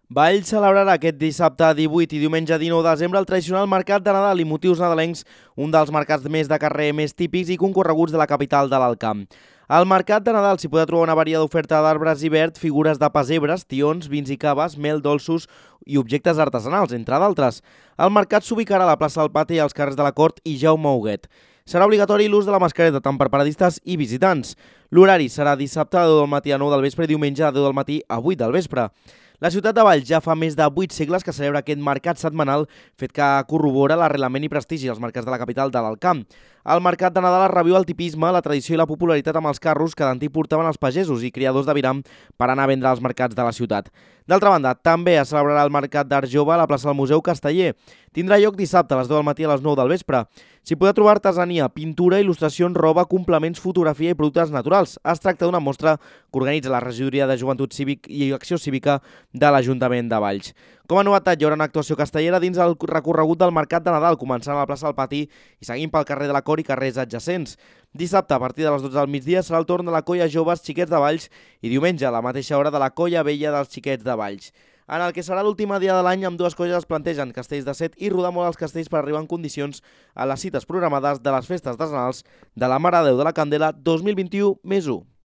Valls celebrarà aquest dissabte 18 i diumenge 19 de desembre el tradicional Mercat de Nadal i motius nadalencs, un dels mercats més de carrer més típics i concorreguts de la capital de l'Alt Camp. Al Mercat de Nadal s'hi podrà trobar una variada oferta d'arbres i verd, figures de pessebres, tions, vins i caves, mel, dolços i objectes artesanals, entre d'altres. El mercat s'ubicarà a la plaça del Pati i als carrers de la Cort i Jaume Huguet. Serà obligatori l'ús de la mascareta tant per paradistes i visitants. L'horari serà dissabte a 10 del matí a 9 del vespre i diumenge a 10 del matí a 8 del vespre. La ciutat de Valls ja fa més de 8 segles que celebra aquest mercat setmanal, fet que corrobora l'arrelament i prestigi als mercats de la capital de l'Alt Camp. El mercat de Nadal es reviu el tipisme, la tradició i la popularitat amb els carros que d'antic portaven els pagesos i criadors de viram per anar a vendre als mercats de la ciutat. D'altra banda, també es celebrarà el mercat d'art jove a la plaça del Museu Casteller. Tindrà lloc dissabte a les 10 del matí a les 9 del vespre. S'hi podrà trobar artesania, pintura, il·lustracions, roba, complements, fotografia i productes naturals. Es tracta d'una mostra que organitza la Regidoria de Joventut Cívic i Acció Cívica de l'Ajuntament de Valls. Com a novetat, hi haurà una actuació castellera dins el recorregut del Mercat de Nadal, començant a la plaça del Pati i seguint pel carrer de la Cor i carrers adjacents. Dissabte, a partir de les 12 del migdia, serà el torn de la colla Joves Xiquets de Valls i diumenge, a la mateixa hora, de la colla Vella dels Xiquets de Valls. En el que serà l'últim dia de l'any, amb dues colles es plantegen castells de set i rodar molt els castells per arribar en condicions a les cites programades de les festes artesanals de la Mare de Déu de la Candela 2021+1.